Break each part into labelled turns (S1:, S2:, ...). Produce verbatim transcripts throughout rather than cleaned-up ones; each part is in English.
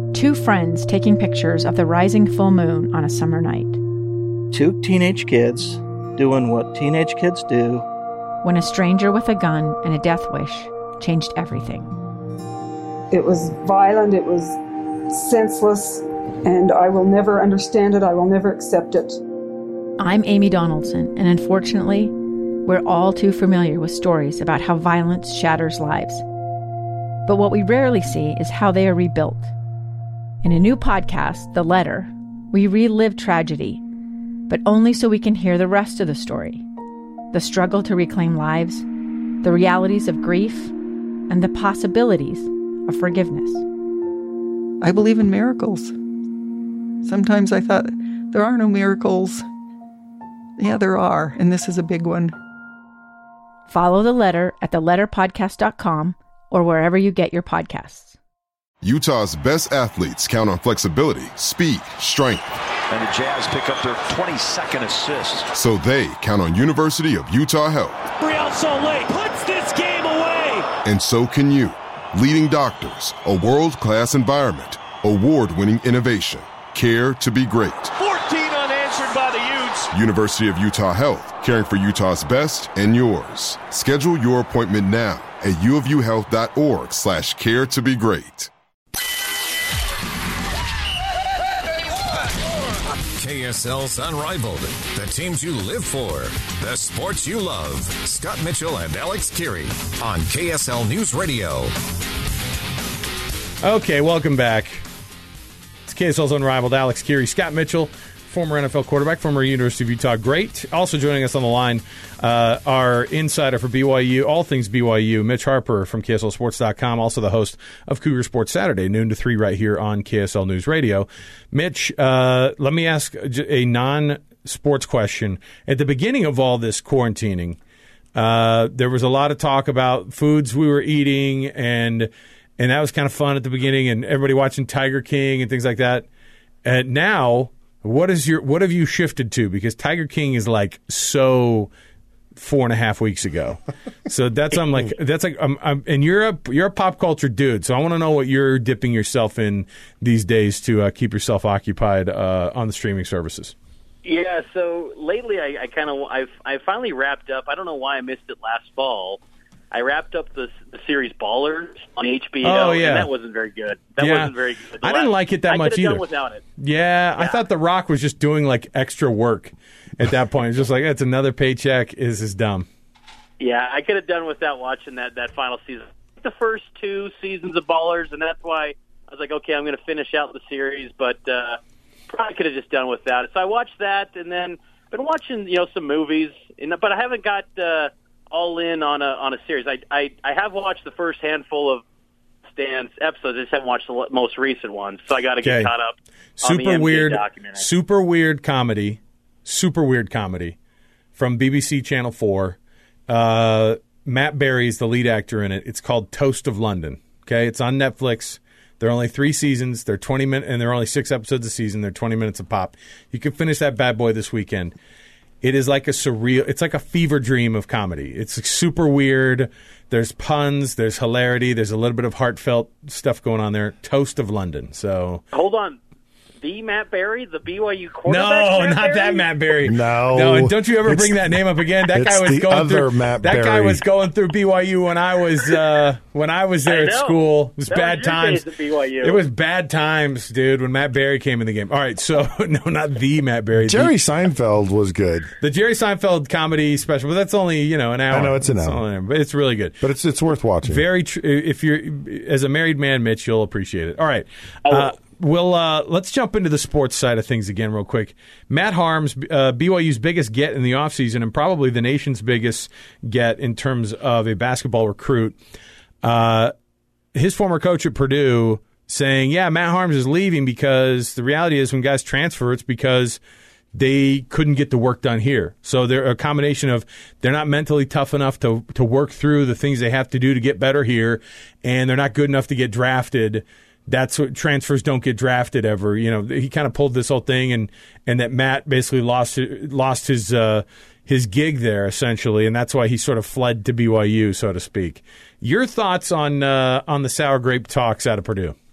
S1: Two friends taking pictures of the rising full moon on a summer night.
S2: Two teenage kids doing what teenage kids do.
S1: When a stranger with a gun and a death wish changed everything.
S3: It was violent, it was senseless, and I will never understand it, I will never accept it.
S1: I'm Amy Donaldson, and unfortunately, we're all too familiar with stories about how violence shatters lives. But what we rarely see is how they are rebuilt. In a new podcast, The Letter, we relive tragedy, but only so we can hear the rest of the story. The struggle to reclaim lives, the realities of grief, and the possibilities of forgiveness.
S4: I believe in miracles. Sometimes I thought, there are no miracles. Yeah, there are, and this is a big one.
S1: Follow The Letter at the letter podcast dot com or wherever you get your podcasts.
S5: Utah's best athletes count on flexibility, speed, strength.
S6: And the Jazz pick up their twenty-second assist.
S5: So they count on University of Utah Health.
S7: Real Soleil puts this game away.
S5: And so can you. Leading doctors, a world-class environment, award-winning innovation, care to be great.
S7: fourteen unanswered by the Utes.
S5: University of Utah Health, caring for Utah's best and yours. Schedule your appointment now at uofuhealth.org slash care to be great.
S8: K S L's Unrivaled, the teams you live for, the sports you love. Scott Mitchell and Alex Kirry on K S L News Radio.
S9: Okay, welcome back. It's K S L's Unrivaled. Alex Kirry, Scott Mitchell, former N F L quarterback, former University of Utah great. Also joining us on the line, uh, our insider for B Y U, all things B Y U, Mitch Harper from K S L Sports dot com, also the host of Cougar Sports Saturday, noon to three right here on K S L News Radio. Mitch, uh, let me ask a non-sports question. At the beginning of all this quarantining, uh, there was a lot of talk about foods we were eating, and and that was kind of fun at the beginning, and everybody watching Tiger King and things like that. And now, what is your what have you shifted to? Because Tiger King is like so four and a half weeks ago. So that's I'm like that's like I'm, I'm and you're a you're a pop culture dude. So I want to know what you're dipping yourself in these days to uh, keep yourself occupied uh, on the streaming services.
S10: Yeah. So lately, I, I kind of I've I finally wrapped up. I don't know why I missed it last fall. I wrapped up the, the series Ballers on H B O,
S9: oh, yeah.
S10: and that wasn't very good. That
S9: yeah.
S10: wasn't very good. The
S9: I didn't
S10: last,
S9: like it that
S10: I
S9: much either.
S10: Done without it.
S9: Yeah,
S10: yeah,
S9: I thought The Rock was just doing like extra work at that point. It's just like, it's another paycheck. This is dumb.
S10: Yeah, I could have done without watching that, that final season. The first two seasons of Ballers, and that's why I was like, okay, I'm going to finish out the series, but uh, probably could have just done without it. So I watched that, and then been watching, you know, some movies, but I haven't got uh, all in on a on a series. I, I I have watched the first handful of Stan's episodes. I just haven't watched the most recent ones, so I got to get
S9: okay.
S10: caught up.
S9: Super
S10: on the M J
S9: weird,
S10: documentary.
S9: super weird comedy, super weird comedy from B B C Channel Four. Uh, Matt Berry's the lead actor in it. It's called Toast of London. Okay, it's on Netflix. There are only three seasons. They're twenty minutes, and there are only six episodes a season. They're twenty minutes a pop. You can finish that bad boy this weekend. It is like a surreal, it's like a fever dream of comedy. It's super weird. There's puns, there's hilarity, there's a little bit of heartfelt stuff going on there. Toast of London. So
S10: hold on. The Matt Berry, the B Y U quarterback?
S9: No,
S10: Matt
S9: not
S10: Berry?
S9: that Matt Berry.
S11: No.
S9: No, and don't you ever bring that name up again. That guy was
S11: the
S9: going
S11: other
S9: through
S11: Matt
S9: That guy
S11: Berry.
S9: was going through B Y U when I was uh, when I was there
S10: I
S9: at
S10: know.
S9: school. It was
S10: That
S9: bad
S10: was your
S9: times.
S10: days at B Y U.
S9: It was bad times, dude, when Matt Berry came in the game. All right, so no, not the Matt Berry.
S11: Jerry
S9: the,
S11: Seinfeld was good.
S9: The Jerry Seinfeld comedy special, but that's only, you know, an hour.
S11: I know it's an hour.
S9: only, but it's really good.
S11: But it's it's worth watching.
S9: Very tr- if you're as a married man, Mitch, you'll appreciate it. All right. Uh, Well, uh, let's jump into the sports side of things again real quick. Matt Haarms, uh, B Y U's biggest get in the offseason and probably the nation's biggest get in terms of a basketball recruit. Uh, his former coach at Purdue saying, yeah, Matt Haarms is leaving because the reality is when guys transfer, it's because they couldn't get the work done here. So they're a combination of they're not mentally tough enough to to work through the things they have to do to get better here, and they're not good enough to get drafted. That's what transfers don't get drafted ever. You know, he kind of pulled this whole thing, and, and that Matt basically lost lost his uh, his gig there essentially, and that's why he sort of fled to B Y U, so to speak. Your thoughts on uh, on the sour grape talks out of Purdue?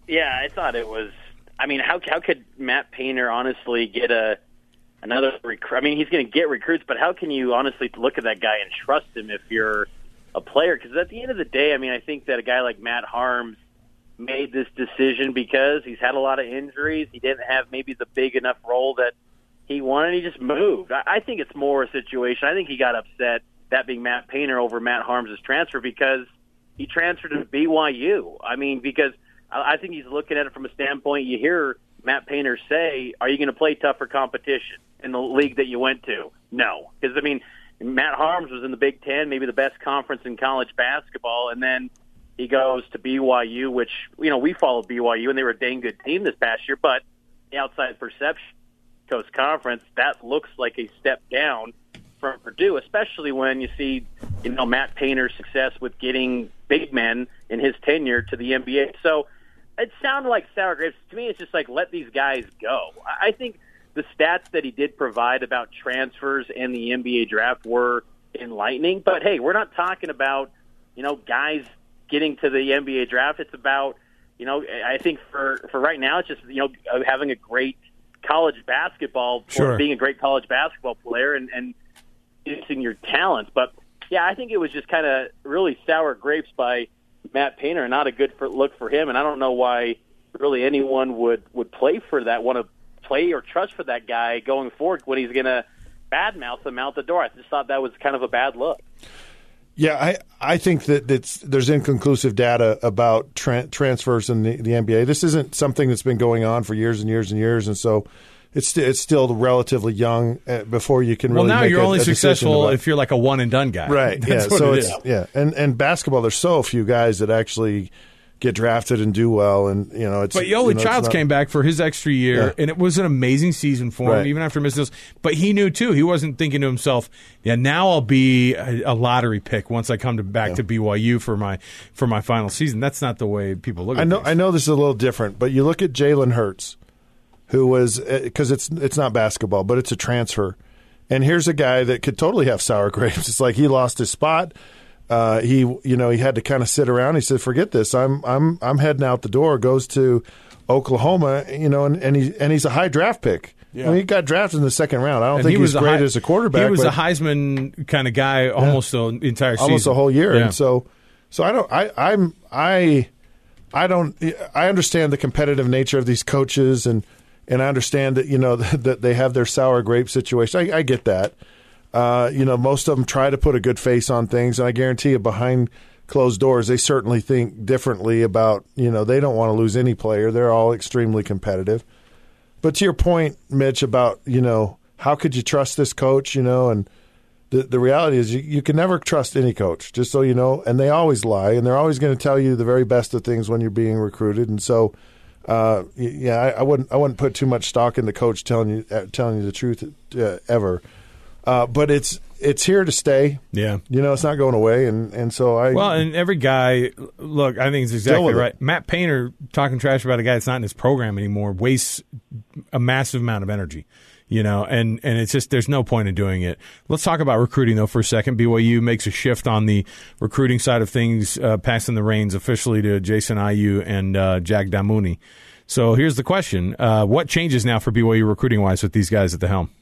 S10: Yeah, I thought it was. I mean, how how could Matt Painter honestly get a another recruit? I mean, he's going to get recruits, but how can you honestly look at that guy and trust him if you're a player? Because at the end of the day, I mean, I think that a guy like Matt Harms made this decision because he's had a lot of injuries. He didn't have maybe the big enough role that he wanted. He just moved. I, I think it's more a situation. I think he got upset, that being Matt Painter, over Matt Harms' transfer because he transferred to B Y U. I mean, because I think he's looking at it from a standpoint. You hear Matt Painter say, are you going to play tougher competition in the league that you went to? No. Because, I mean, Matt Harms was in the Big Ten, maybe the best conference in college basketball, and then he goes to B Y U, which, you know, we followed B Y U, and they were a dang good team this past year, but the outside perception, Coast Conference, that looks like a step down from Purdue, especially when you see, you know, Matt Painter's success with getting big men in his tenure to the N B A. So it sounded like sour grapes. To me, it's just like, let these guys go. I think the stats that he did provide about transfers and the N B A draft were enlightening. But, hey, we're not talking about, you know, guys getting to the N B A draft. It's about, you know, I think for, for right now, it's just, you know, having a great college basketball,
S9: sure.
S10: or being a great college basketball player and, and using your talents. But, yeah, I think it was just kind of really sour grapes by Matt Painter, not a good for, look for him, and I don't know why really anyone would, would play for that, want to play or trust for that guy going forward when he's going to badmouth him out the door. I just thought that was kind of a bad look.
S11: Yeah, I, I think that it's, there's inconclusive data about tra- transfers in the, the N B A. This isn't something that's been going on for years and years and years, and so it's st- it's still relatively young uh, before you can really
S9: well, now
S11: make
S9: you're
S11: a,
S9: only
S11: a
S9: successful
S11: about,
S9: if you're like a one-and-done guy.
S11: Right,
S9: That's
S11: yeah.
S9: what
S11: So
S9: it
S11: it's,
S9: is.
S11: yeah, and, and basketball, there's so few guys that actually get drafted and do well, and you know it's.
S9: But Yoli
S11: you know,
S9: Childs
S11: not,
S9: came back for his extra year,
S11: yeah.
S9: and it was an amazing season for him,
S11: right.
S9: even after missing those. But he knew too. He wasn't thinking to himself, "Yeah, now I'll be a, a lottery pick once I come to back
S11: yeah.
S9: to B Y U for my for my final season." That's not the way people look at
S11: I know.
S9: things.
S11: I know this is a little different, but you look at Jalen Hurts, who was because it's it's not basketball, but it's a transfer, and here's a guy that could totally have sour grapes. It's like he lost his spot. Uh, he, you know, he had to kind of sit around. He said, "Forget this. I'm, I'm, I'm heading out the door." Goes to Oklahoma, you know, and, and he and he's a high draft pick. Yeah. I mean, he got drafted in the second round. I don't
S9: and
S11: think
S9: he
S11: he's
S9: was
S11: great
S9: a high,
S11: as a quarterback.
S9: He was
S11: but,
S9: a Heisman kind of guy almost yeah. the entire season,
S11: almost the whole year.
S9: Yeah.
S11: And so, so I don't. I, I'm. I. I don't. I understand the competitive nature of these coaches, and and I understand that you know that they have their sour grape situation. I, I get that. Uh, you know, most of them try to put a good face on things, and I guarantee you behind closed doors, they certainly think differently about, you know, they don't want to lose any player. They're all extremely competitive. But to your point, Mitch, about, you know, how could you trust this coach, you know, and the the reality is you, you can never trust any coach, just so you know, and they always lie, and they're always going to tell you the very best of things when you're being recruited. And so, uh, yeah, I, I wouldn't I wouldn't put too much stock in the coach telling you uh, telling you the truth uh, ever. Uh, but it's it's here to stay.
S9: Yeah,
S11: you know, it's not going away, and, and so I.
S9: Well, and every guy, look, I think it's exactly right. It. Matt Painter talking trash about a guy that's not in his program anymore wastes a massive amount of energy, you know, and, and it's just there's no point in doing it. Let's talk about recruiting though for a second. B Y U makes a shift on the recruiting side of things, uh, passing the reins officially to Jason Ayu and uh, Jack Damuni. So here's the question: uh, what changes now for B Y U recruiting wise with these guys at the helm?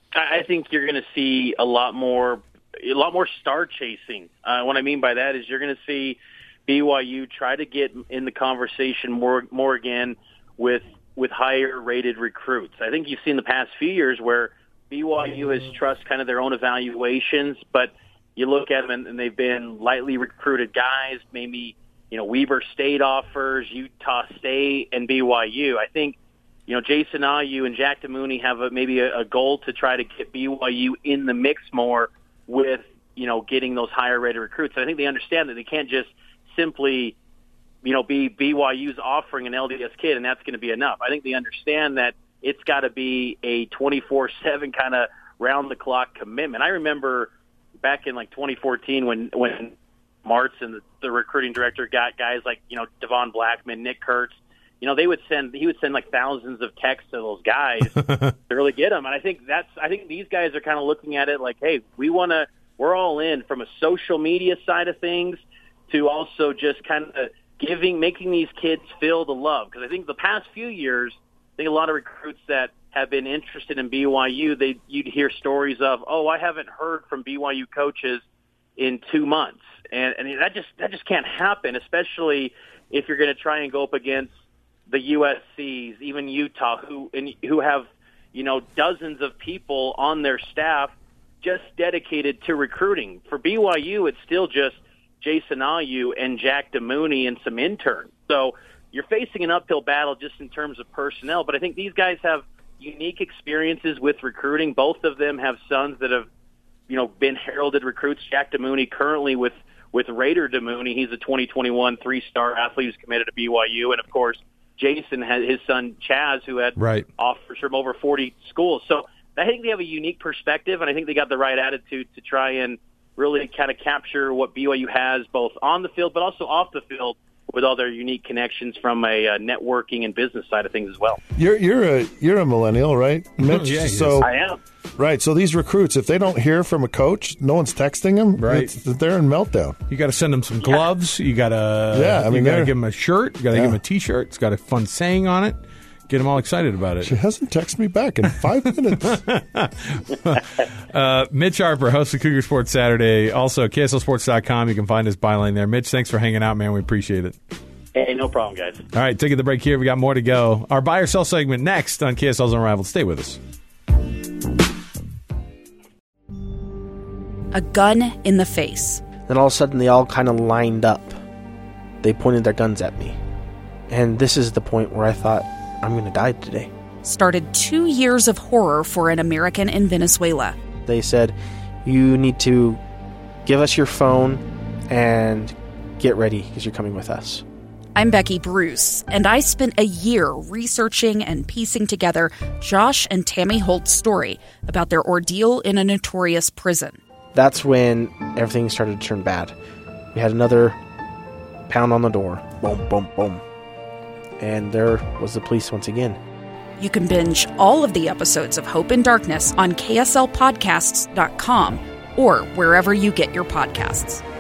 S10: I think you're going to see a lot more, a lot more star chasing. Uh, what I mean by that is you're going to see B Y U try to get in the conversation more, more again with with higher rated recruits. I think you've seen the past few years where B Y U has trust kind of their own evaluations, but you look at them and, and they've been lightly recruited guys. Maybe you know Weber State offers, Utah State, and B Y U. I think. You know, Jason Ayu and Jack Damuni have a, maybe a, a goal to try to get B Y U in the mix more with, you know, getting those higher-rated recruits. I think they understand that they can't just simply, you know, be B Y U's offering an L D S kid and that's going to be enough. I think they understand that it's got to be a twenty-four seven kind of round-the-clock commitment. I remember back in, like, twenty fourteen when, when Martz and the, the recruiting director got guys like, you know, Devon Blackman, Nick Kurtz. You know, they would send. He would send like thousands of texts to those guys to really get them. And I think that's. I think these guys are kind of looking at it like, hey, we want to. We're all in from a social media side of things to also just kind of giving, making these kids feel the love. Because I think the past few years, I think a lot of recruits that have been interested in B Y U, they you'd hear stories of, oh, I haven't heard from B Y U coaches in two months, and and that just that just can't happen, especially if you're going to try and go up against the U S Cs, even Utah, who and who have you know dozens of people on their staff just dedicated to recruiting. For B Y U, it's still just Jason Ayu and Jack DeMooney and some interns. So you're facing an uphill battle just in terms of personnel. But I think these guys have unique experiences with recruiting. Both of them have sons that have, you know, been heralded recruits. Jack DeMooney currently with, with Raider DeMooney. He's a twenty twenty-one three-star athlete who's committed to B Y U. And, of course, Jason has his son Chaz, who had
S9: right.
S10: offers from over forty schools. So I think they have a unique perspective, and I think they got the right attitude to try and really kind of capture what B Y U has both on the field but also off the field with all their unique connections from a uh, networking and business side of things as well.
S11: You're you're a you're a millennial, right, Mitch?
S9: Yeah,
S11: so
S10: I am.
S11: Right. So these recruits, if they don't hear from a coach, no one's texting them.
S9: Right.
S11: It's, they're in meltdown.
S9: You got to send them some gloves. You got to
S11: yeah. I mean,
S9: you got to give them a shirt. You got to
S11: yeah.
S9: give them a T-shirt. It's got a fun saying on it. Get them all excited about it.
S11: She hasn't texted me back in five minutes.
S9: uh, Mitch Harper, host of Cougar Sports Saturday. Also, K S L Sports dot com. You can find his byline there. Mitch, thanks for hanging out, man. We appreciate it.
S10: Hey, no problem, guys.
S9: All right, taking the break here. We got more to go. Our buy or sell segment next on K S L's Unrivaled. Stay with us.
S12: A gun in the face.
S13: Then all of a sudden, they all kind of lined up. They pointed their guns at me. And this is the point where I thought, I'm going to die today.
S12: Started two years of horror for an American in Venezuela.
S13: They said, you need to give us your phone and get ready because you're coming with us.
S12: I'm Becky Bruce, and I spent a year researching and piecing together Josh and Tammy Holt's story about their ordeal in a notorious prison.
S13: That's when everything started to turn bad. We had another pound on the door. Boom, boom, boom. And there was the police once again.
S12: You can binge all of the episodes of Hope in Darkness on K S L podcasts dot com or wherever you get your podcasts.